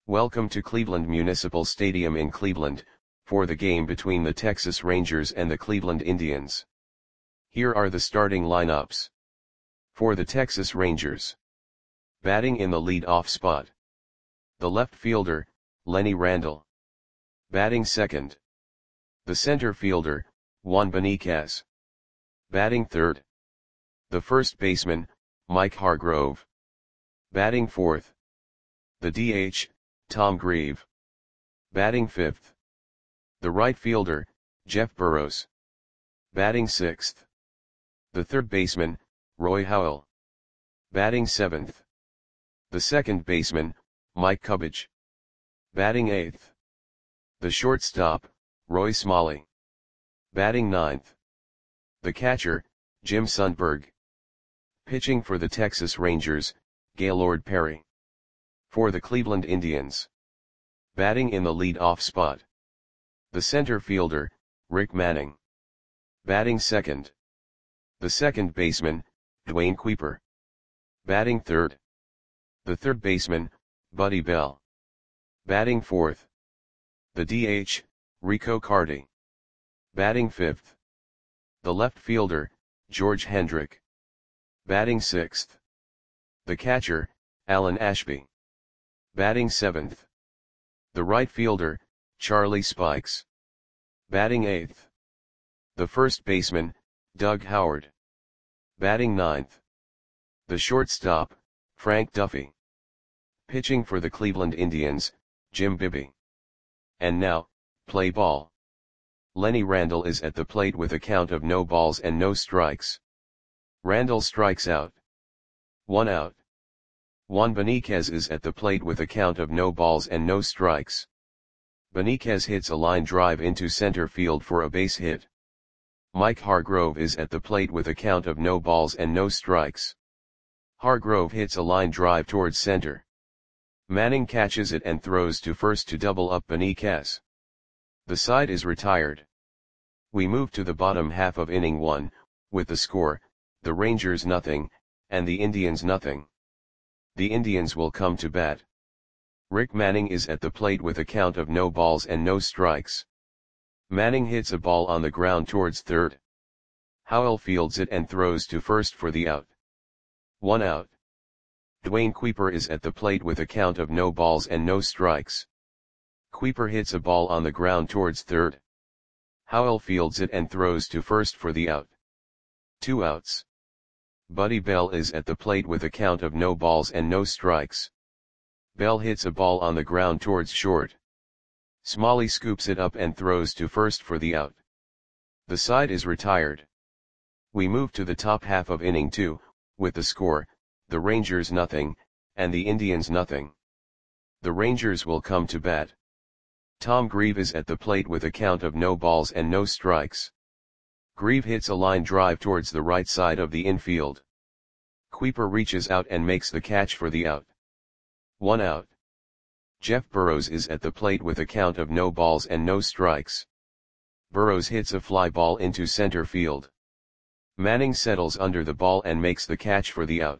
Welcome to Cleveland Municipal Stadium in Cleveland, for the game between the Texas Rangers and the Cleveland Indians. Here are the starting lineups. For the Texas Rangers. Batting in the lead-off spot. The left fielder, Lenny Randle. Batting second. The center fielder, Juan Beniquez. Batting third. The first baseman, Mike Hargrove. Batting fourth. The DH, Tom Grieve. Batting fifth. The right fielder, Jeff Burroughs. Batting sixth. The third baseman, Roy Howell. Batting seventh. The second baseman, Mike Cubbage. Batting eighth. The shortstop, Roy Smalley. Batting ninth. The catcher, Jim Sundberg. Pitching for the Texas Rangers, Gaylord Perry. For the Cleveland Indians. Batting in the lead-off spot. The center fielder, Rick Manning. Batting second. The second baseman, Dwayne Kuiper. Batting third. The third baseman, Buddy Bell. Batting fourth. The DH, Rico Carty. Batting fifth. The left fielder, George Hendrick. Batting sixth. The catcher, Alan Ashby. Batting seventh. The right fielder, Charlie Spikes. Batting eighth. The first baseman, Doug Howard. Batting ninth. The shortstop, Frank Duffy. Pitching for the Cleveland Indians, Jim Bibby. And now, play ball. Lenny Randle is at the plate with a count of no balls and no strikes. Randle strikes out. 1 out. Juan Beniquez is at the plate with a count of no balls and no strikes. Beniquez hits a line drive into center field for a base hit. Mike Hargrove is at the plate with a count of no balls and no strikes. Hargrove hits a line drive towards center. Manning catches it and throws to first to double up Beniquez. The side is retired. We move to the bottom half of inning 1, with the score, the Rangers nothing, and the Indians nothing. The Indians will come to bat. Rick Manning is at the plate with a count of no balls and no strikes. Manning hits a ball on the ground towards third. Howell fields it and throws to first for the out. 1 out. Dwayne Kuiper is at the plate with a count of no balls and no strikes. Kuiper hits a ball on the ground towards third. Howell fields it and throws to first for the out. 2 outs. Buddy Bell is at the plate with a count of no balls and no strikes. Bell hits a ball on the ground towards short. Smalley scoops it up and throws to first for the out. The side is retired. We move to the top half of inning 2, with the score, the Rangers nothing, and the Indians nothing. The Rangers will come to bat. Tom Grieve is at the plate with a count of no balls and no strikes. Grieve hits a line drive towards the right side of the infield. Kuiper reaches out and makes the catch for the out. 1 out. Jeff Burroughs is at the plate with a count of no balls and no strikes. Burroughs hits a fly ball into center field. Manning settles under the ball and makes the catch for the out.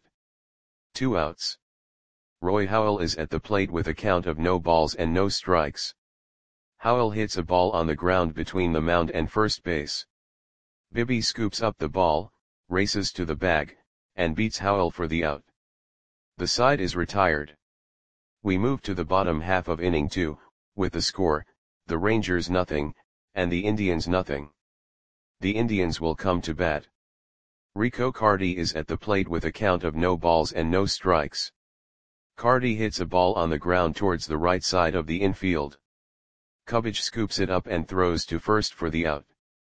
2 outs. Roy Howell is at the plate with a count of no balls and no strikes. Howell hits a ball on the ground between the mound and first base. Bibby scoops up the ball, races to the bag, and beats Howell for the out. The side is retired. We move to the bottom half of inning 2, with the score, the Rangers nothing, and the Indians nothing. The Indians will come to bat. Rico Carty is at the plate with a count of no balls and no strikes. Carty hits a ball on the ground towards the right side of the infield. Cubbage scoops it up and throws to first for the out.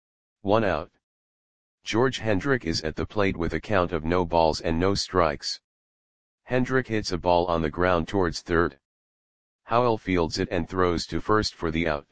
1 out. George Hendrick is at the plate with a count of no balls and no strikes. Hendrick hits a ball on the ground towards third. Howell fields it and throws to first for the out.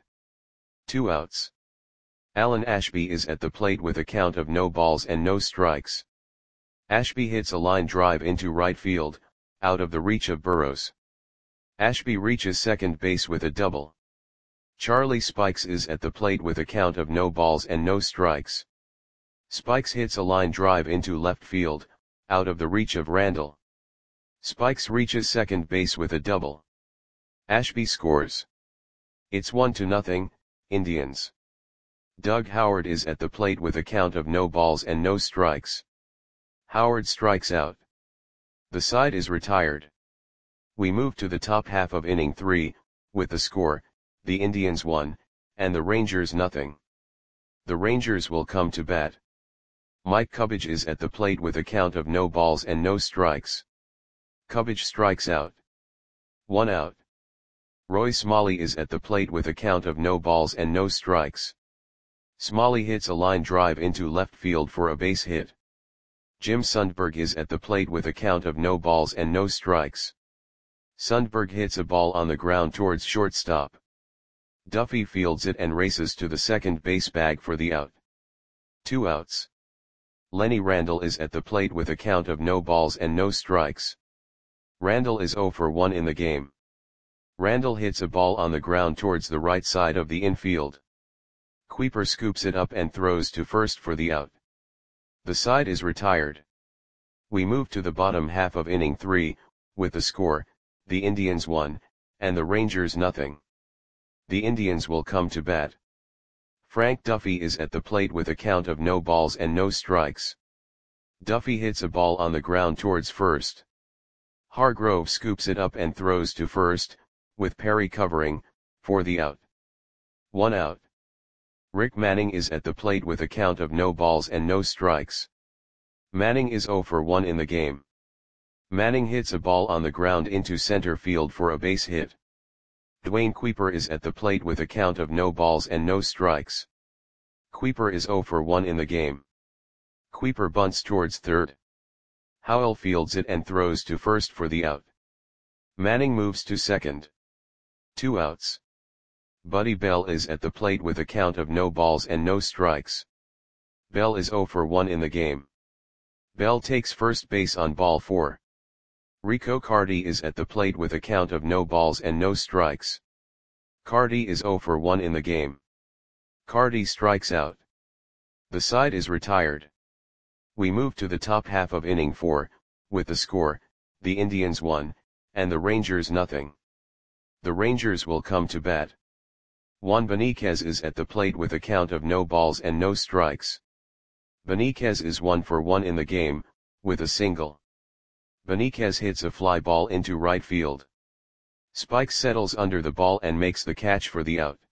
2 outs. Alan Ashby is at the plate with a count of no balls and no strikes. Ashby hits a line drive into right field, out of the reach of Burroughs. Ashby reaches second base with a double. Charlie Spikes is at the plate with a count of no balls and no strikes. Spikes hits a line drive into left field, out of the reach of Randle. Spikes reaches second base with a double. Ashby scores. It's 1-0, Indians. Doug Howard is at the plate with a count of no balls and no strikes. Howard strikes out. The side is retired. We move to the top half of inning 3, with the score, the Indians 1, and the Rangers 0. The Rangers will come to bat. Mike Cubbage is at the plate with a count of no balls and no strikes. Cubbage strikes out. 1 out. Roy Smalley is at the plate with a count of no balls and no strikes. Smalley hits a line drive into left field for a base hit. Jim Sundberg is at the plate with a count of no balls and no strikes. Sundberg hits a ball on the ground towards shortstop. Duffy fields it and races to the second base bag for the out. 2 outs. Lenny Randle is at the plate with a count of no balls and no strikes. Randle is 0 for 1 in the game. Randle hits a ball on the ground towards the right side of the infield. Kuiper scoops it up and throws to first for the out. The side is retired. We move to the bottom half of inning 3, with the score, the Indians 1, and the Rangers 0. The Indians will come to bat. Frank Duffy is at the plate with a count of no balls and no strikes. Duffy hits a ball on the ground towards first. Hargrove scoops it up and throws to first, with Perry covering, for the out. 1 out. Rick Manning is at the plate with a count of no balls and no strikes. Manning is 0 for 1 in the game. Manning hits a ball on the ground into center field for a base hit. Dwayne Kuiper is at the plate with a count of no balls and no strikes. Kuiper is 0 for 1 in the game. Kuiper bunts towards third. Howell fields it and throws to first for the out. Manning moves to second. 2 outs. Buddy Bell is at the plate with a count of no balls and no strikes. Bell is 0 for 1 in the game. Bell takes first base on ball 4. Rico Carty is at the plate with a count of no balls and no strikes. Carty is 0 for 1 in the game. Carty strikes out. The side is retired. We move to the top half of inning 4, with the score, the Indians 1, and the Rangers 0. The Rangers will come to bat. Juan Beniquez is at the plate with a count of no balls and no strikes. Beniquez is 1 for 1 in the game, with a single. Beniquez hits a fly ball into right field. Spike settles under the ball and makes the catch for the out.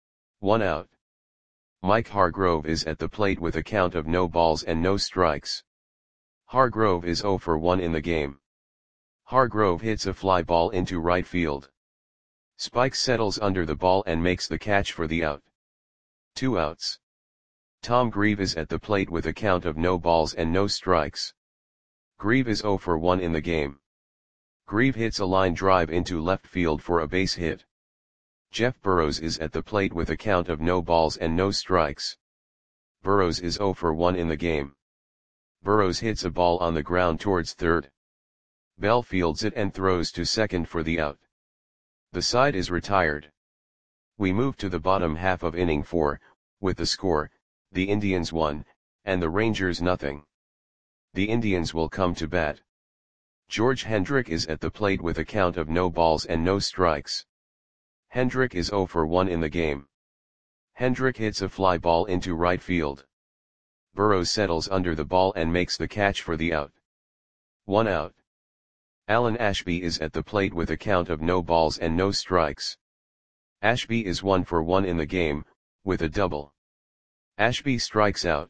1 out. Mike Hargrove is at the plate with a count of no balls and no strikes. Hargrove is 0 for 1 in the game. Hargrove hits a fly ball into right field. Spike settles under the ball and makes the catch for the out. 2 outs. Tom Grieve is at the plate with a count of no balls and no strikes. Grieve is 0 for 1 in the game. Grieve hits a line drive into left field for a base hit. Jeff Burrows is at the plate with a count of no balls and no strikes. Burrows is 0 for 1 in the game. Burrows hits a ball on the ground towards third. Bell fields it and throws to second for the out. The side is retired. We move to the bottom half of inning 4, with the score, the Indians 1, and the Rangers 0. The Indians will come to bat. George Hendrick is at the plate with a count of no balls and no strikes. Hendrick is 0 for 1 in the game. Hendrick hits a fly ball into right field. Burrows settles under the ball and makes the catch for the out. 1 out. Alan Ashby is at the plate with a count of no balls and no strikes. Ashby is 1 for 1 in the game, with a double. Ashby strikes out.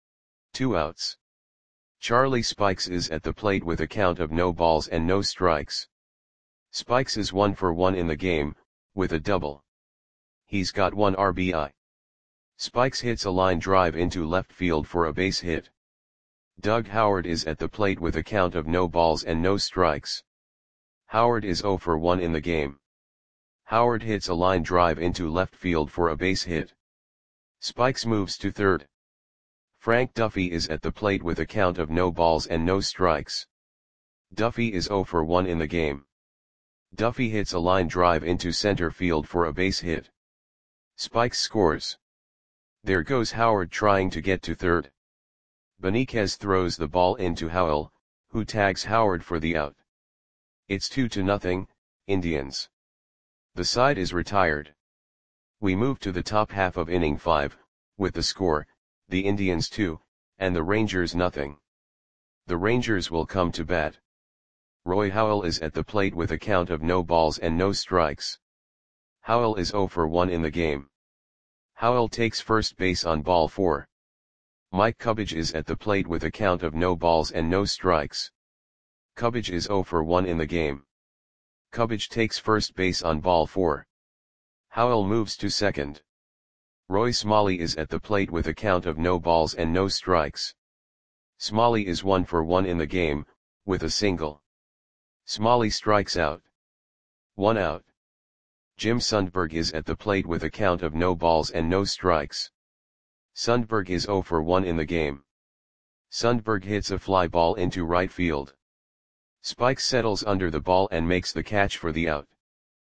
2 outs. Charlie Spikes is at the plate with a count of no balls and no strikes. Spikes is 1 for 1 in the game, with a double. He's got 1 RBI. Spikes hits a line drive into left field for a base hit. Doug Howard is at the plate with a count of no balls and no strikes. Howard is 0 for 1 in the game. Howard hits a line drive into left field for a base hit. Spikes moves to third. Frank Duffy is at the plate with a count of no balls and no strikes. Duffy is 0 for 1 in the game. Duffy hits a line drive into center field for a base hit. Spikes scores. There goes Howard trying to get to third. Beniquez throws the ball into Howell, who tags Howard for the out. It's 2-0, Indians. The side is retired. We move to the top half of inning 5, with the score, the Indians 2, and the Rangers nothing. The Rangers will come to bat. Roy Howell is at the plate with a count of no balls and no strikes. Howell is 0 for 1 in the game. Howell takes first base on ball 4. Mike Cubbage is at the plate with a count of no balls and no strikes. Cubbage is 0 for 1 in the game. Cubbage takes first base on ball 4. Howell moves to second. Roy Smalley is at the plate with a count of no balls and no strikes. Smalley is 1 for 1 in the game, with a single. Smalley strikes out. 1 out. Jim Sundberg is at the plate with a count of no balls and no strikes. Sundberg is 0 for 1 in the game. Sundberg hits a fly ball into right field. Spikes settles under the ball and makes the catch for the out.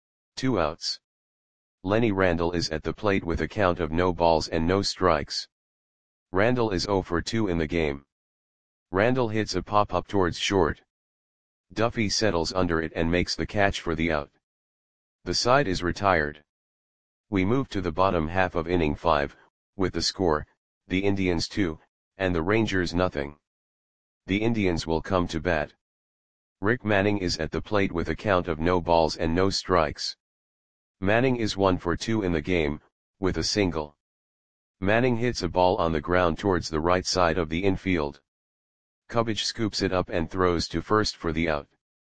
2 outs. Lenny Randle is at the plate with a count of no balls and no strikes. Randle is 0 for 2 in the game. Randle hits a pop-up towards short. Duffy settles under it and makes the catch for the out. The side is retired. We move to the bottom half of inning 5, with the score, the Indians 2, and the Rangers nothing. The Indians will come to bat. Rick Manning is at the plate with a count of no balls and no strikes. Manning is 1 for 2 in the game, with a single. Manning hits a ball on the ground towards the right side of the infield. Cubbage scoops it up and throws to first for the out.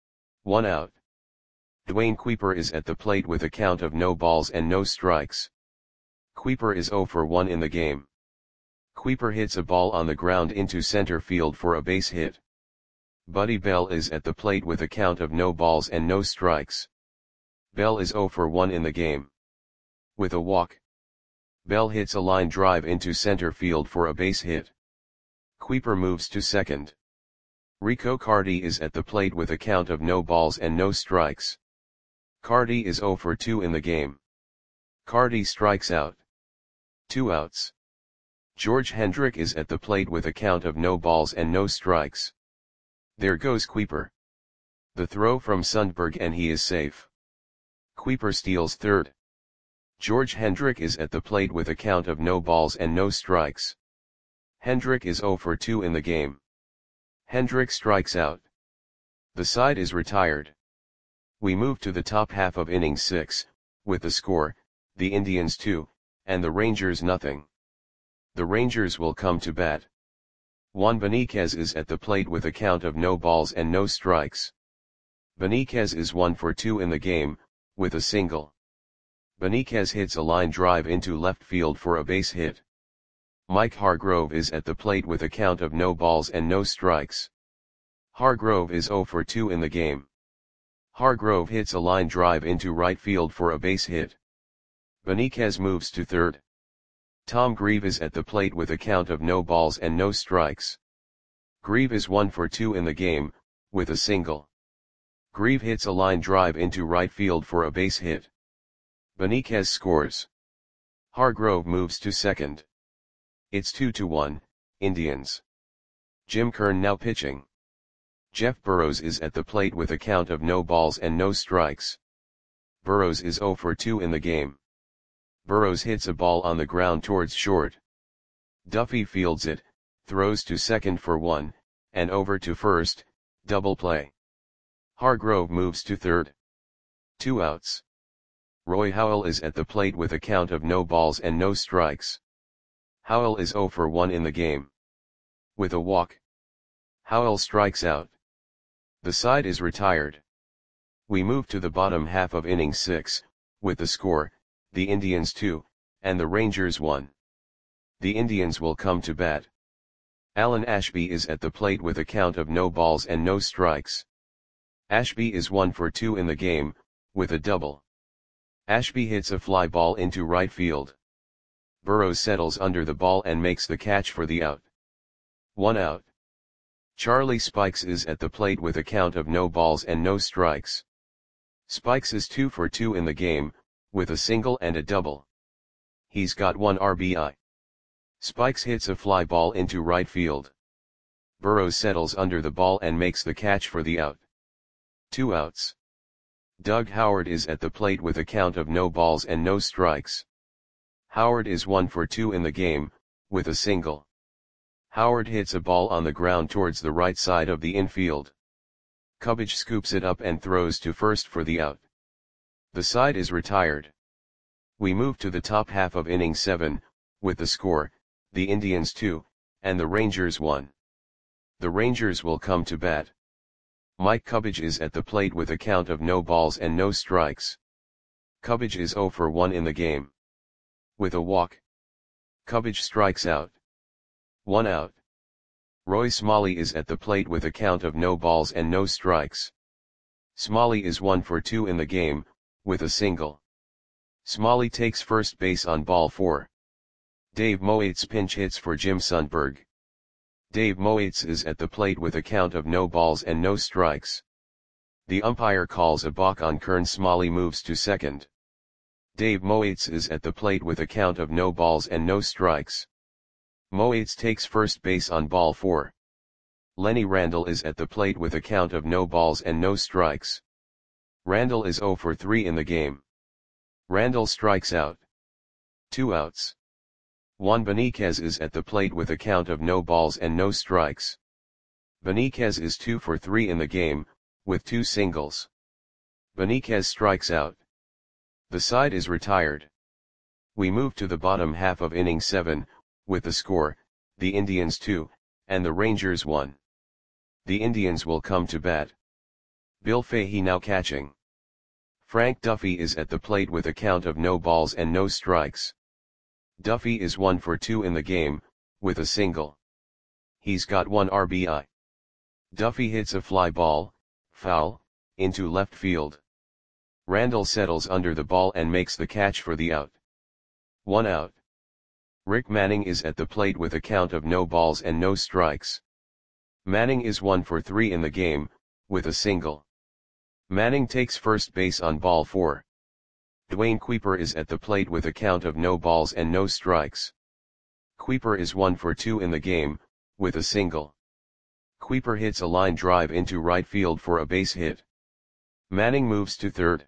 1 out. Dwayne Kuiper is at the plate with a count of no balls and no strikes. Kuiper is 0 for 1 in the game. Kuiper hits a ball on the ground into center field for a base hit. Buddy Bell is at the plate with a count of no balls and no strikes. Bell is 0 for 1 in the game. With a walk. Bell hits a line drive into center field for a base hit. Kuiper moves to second. Rico Carty is at the plate with a count of no balls and no strikes. Carty is 0 for 2 in the game. Carty strikes out. 2 outs. George Hendrick is at the plate with a count of no balls and no strikes. There goes Kuiper. The throw from Sundberg and he is safe. Kuiper steals third. George Hendrick is at the plate with a count of no balls and no strikes. Hendrick is 0 for 2 in the game. Hendrick strikes out. The side is retired. We move to the top half of inning 6, with the score, the Indians 2, and the Rangers nothing. The Rangers will come to bat. Juan Beniquez is at the plate with a count of no balls and no strikes. Beniquez is 1 for 2 in the game, with a single. Beniquez hits a line drive into left field for a base hit. Mike Hargrove is at the plate with a count of no balls and no strikes. Hargrove is 0 for 2 in the game. Hargrove hits a line drive into right field for a base hit. Beniquez moves to third. Tom Grieve is at the plate with a count of no balls and no strikes. Grieve is 1 for 2 in the game, with a single. Grieve hits a line drive into right field for a base hit. Beniquez scores. Hargrove moves to second. It's 2-1, Indians. Jim Kern now pitching. Jeff Burrows is at the plate with a count of no balls and no strikes. Burrows is 0 for 2 in the game. Burrows hits a ball on the ground towards short. Duffy fields it, throws to second for 1, and over to first, double play. Hargrove moves to third. 2 outs. Roy Howell is at the plate with a count of no balls and no strikes. Howell is 0 for 1 in the game. With a walk. Howell strikes out. The side is retired. We move to the bottom half of inning 6, with the score, the Indians 2, and the Rangers 1. The Indians will come to bat. Alan Ashby is at the plate with a count of no balls and no strikes. Ashby is 1 for 2 in the game, with a double. Ashby hits a fly ball into right field. Burrows settles under the ball and makes the catch for the out. 1 out. Charlie Spikes is at the plate with a count of no balls and no strikes. Spikes is 2 for 2 in the game, with a single and a double. He's got 1 RBI. Spikes hits a fly ball into right field. Burrows settles under the ball and makes the catch for the out. 2 outs. Doug Howard is at the plate with a count of no balls and no strikes. Howard is 1 for 2 in the game, with a single. Howard hits a ball on the ground towards the right side of the infield. Cubbage scoops it up and throws to first for the out. The side is retired. We move to the top half of inning 7, with the score, the Indians 2, and the Rangers 1. The Rangers will come to bat. Mike Cubbage is at the plate with a count of no balls and no strikes. Cubbage is 0 for 1 in the game. With a walk, Cubbage strikes out. 1 out. Roy Smalley is at the plate with a count of no balls and no strikes. Smalley is 1 for 2 in the game, with a single. Smalley takes first base on ball 4. Dave Moates pinch hits for Jim Sundberg. Dave Moates is at the plate with a count of no balls and no strikes. The umpire calls a balk on Kern. Smalley moves to second. Dave Moates is at the plate with a count of no balls and no strikes. Moates takes first base on ball 4. Lenny Randle is at the plate with a count of no balls and no strikes. Randle is 0 for 3 in the game. Randle strikes out. 2 outs. Juan Beniquez is at the plate with a count of no balls and no strikes. Beniquez is 2 for 3 in the game, with 2 singles. Beniquez strikes out. The side is retired. We move to the bottom half of inning 7, with the score, the Indians 2, and the Rangers 1. The Indians will come to bat. Bill Fahey now catching. Frank Duffy is at the plate with a count of no balls and no strikes. Duffy is 1 for 2 in the game, with a single. He's got 1 RBI. Duffy hits a fly ball, foul, into left field. Randle settles under the ball and makes the catch for the out. 1 out. Rick Manning is at the plate with a count of no balls and no strikes. Manning is 1 for 3 in the game, with a single. Manning takes first base on ball 4. Dwayne Kuiper is at the plate with a count of no balls and no strikes. Kuiper is 1 for 2 in the game, with a single. Kuiper hits a line drive into right field for a base hit. Manning moves to third.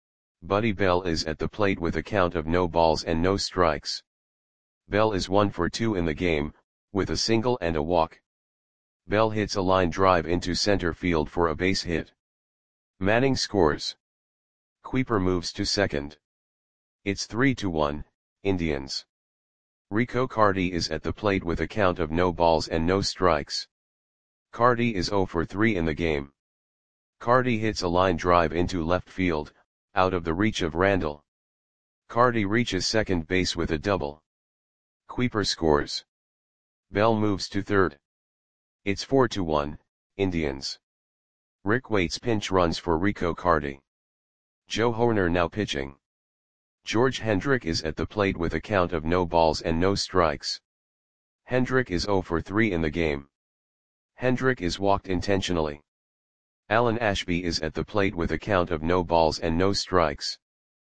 Buddy Bell is at the plate with a count of no balls and no strikes. Bell is 1 for 2 in the game, with a single and a walk. Bell hits a line drive into center field for a base hit. Manning scores. Kuiper moves to second. It's 3-1, Indians. Rico Carty is at the plate with a count of no balls and no strikes. Carty is 0 for 3 in the game. Carty hits a line drive into left field, out of the reach of Randle. Carty reaches second base with a double. Kuiper scores. Bell moves to third. It's 4-1, Indians. Rick Waits pinch runs for Rico Carty. Joe Hoerner now pitching. George Hendrick is at the plate with a count of no balls and no strikes. Hendrick is 0 for 3 in the game. Hendrick is walked intentionally. Alan Ashby is at the plate with a count of no balls and no strikes.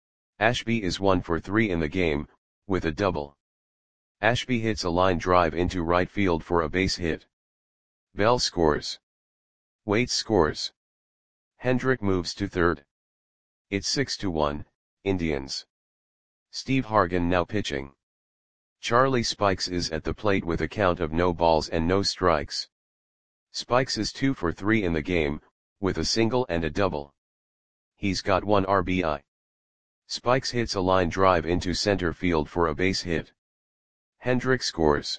Ashby is 1 for 3 in the game, with a double. Ashby hits a line drive into right field for a base hit. Bell scores. Waits scores. Hendrick moves to third. It's 6-1, Indians. Steve Hargan now pitching. Charlie Spikes is at the plate with a count of no balls and no strikes. Spikes is 2 for 3 in the game, with a single and a double. He's got 1 RBI. Spikes hits a line drive into center field for a base hit. Hendrick scores.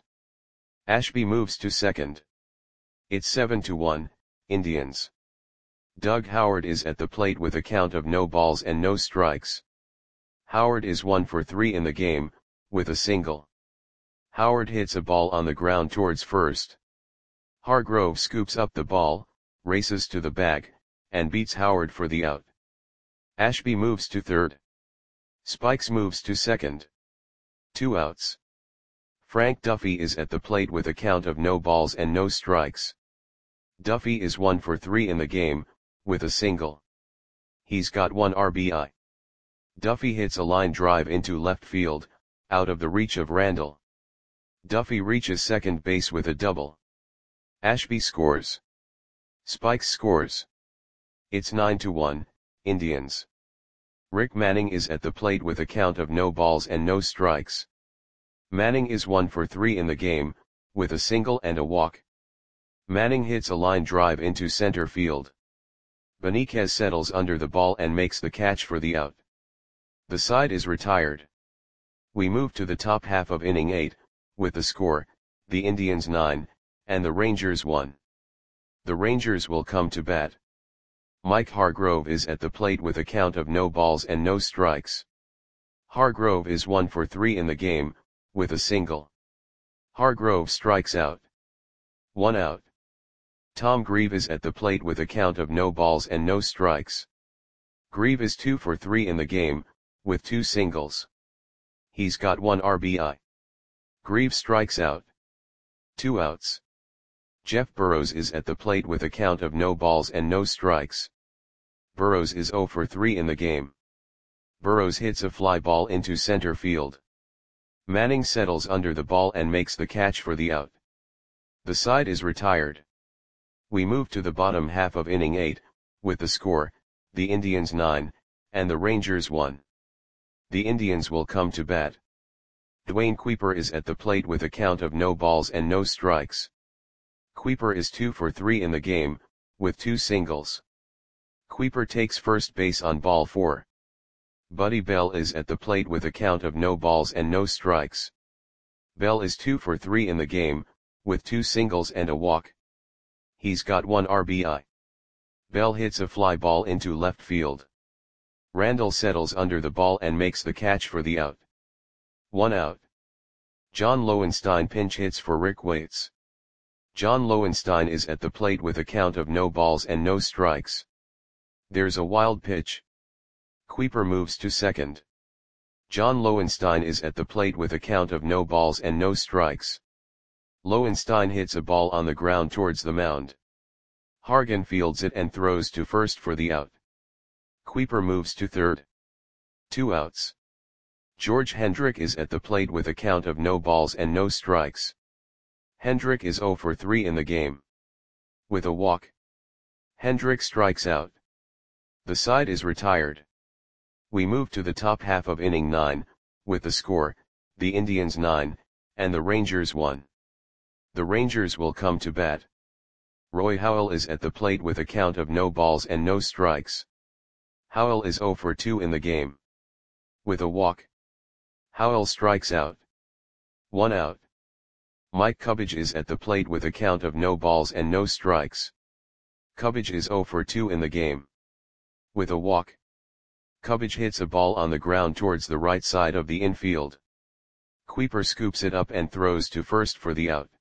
Ashby moves to second. It's 7-1, Indians. Doug Howard is at the plate with a count of no balls and no strikes. Howard is 1 for 3 in the game, with a single. Howard hits a ball on the ground towards first. Hargrove scoops up the ball, races to the bag, and beats Howard for the out. Ashby moves to third. Spikes moves to second. 2 outs. Frank Duffy is at the plate with a count of no balls and no strikes. Duffy is 1 for 3 in the game, with a single. He's got 1 RBI. Duffy hits a line drive into left field, out of the reach of Randle. Duffy reaches second base with a double. Ashby scores. Spikes scores. It's 9-1, Indians. Rick Manning is at the plate with a count of no balls and no strikes. Manning is 1 for 3 in the game, with a single and a walk. Manning hits a line drive into center field. Benitez settles under the ball and makes the catch for the out. The side is retired. We move to the top half of inning 8, with the score, the Indians 9, and the Rangers 1. The Rangers will come to bat. Mike Hargrove is at the plate with a count of no balls and no strikes. Hargrove is 1 for 3 in the game, with a single. Hargrove strikes out. 1 out. Tom Grieve is at the plate with a count of no balls and no strikes. Grieve is 2 for 3 in the game, with 2 singles. He's got 1 RBI. Grieve strikes out. 2 outs. Jeff Burrows is at the plate with a count of no balls and no strikes. Burrows is 0 for 3 in the game. Burrows hits a fly ball into center field. Manning settles under the ball and makes the catch for the out. The side is retired. We move to the bottom half of inning 8, with the score, the Indians 9, and the Rangers 1. The Indians will come to bat. Dwayne Kuiper is at the plate with a count of no balls and no strikes. Kuiper is 2 for 3 in the game, with 2 singles. Kuiper takes first base on ball 4. Buddy Bell is at the plate with a count of no balls and no strikes. Bell is 2 for 3 in the game, with 2 singles and a walk. He's got 1 RBI. Bell hits a fly ball into left field. Randall settles under the ball and makes the catch for the out. 1 out. John Lowenstein pinch hits for Rick Waits. John Lowenstein is at the plate with a count of no balls and no strikes. There's a wild pitch. Kuiper moves to second. John Lowenstein is at the plate with a count of no balls and no strikes. Lowenstein hits a ball on the ground towards the mound. Hargan fields it and throws to first for the out. Kuiper moves to third. 2 outs. George Hendrick is at the plate with a count of no balls and no strikes. Hendrick is 0 for 3 in the game. With a walk. Hendrick strikes out. The side is retired. We move to the top half of inning 9, with the score, the Indians 9, and the Rangers 1. The Rangers will come to bat. Roy Howell is at the plate with a count of no balls and no strikes. Howell is 0 for 2 in the game. With a walk. Howell strikes out. 1 out. Mike Cubbage is at the plate with a count of no balls and no strikes. Cubbage is 0 for 2 in the game. With a walk. Cubbage hits a ball on the ground towards the right side of the infield. Kuiper scoops it up and throws to first for the out.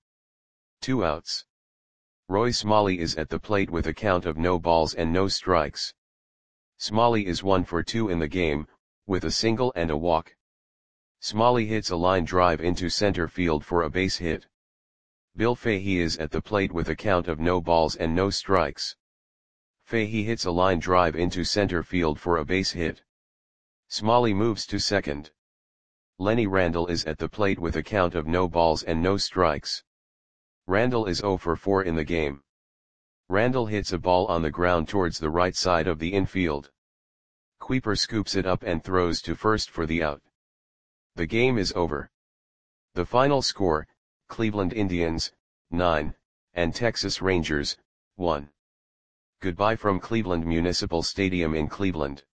2 outs. Roy Smalley is at the plate with a count of no balls and no strikes. Smalley is 1 for 2 in the game, with a single and a walk. Smalley hits a line drive into center field for a base hit. Bill Fahey is at the plate with a count of no balls and no strikes. Fahey hits a line drive into center field for a base hit. Smalley moves to second. Lenny Randall is at the plate with a count of no balls and no strikes. Randall is 0 for 4 in the game. Randall hits a ball on the ground towards the right side of the infield. Kuiper scoops it up and throws to first for the out. The game is over. The final score, Cleveland Indians, 9, and Texas Rangers, 1. Goodbye from Cleveland Municipal Stadium in Cleveland.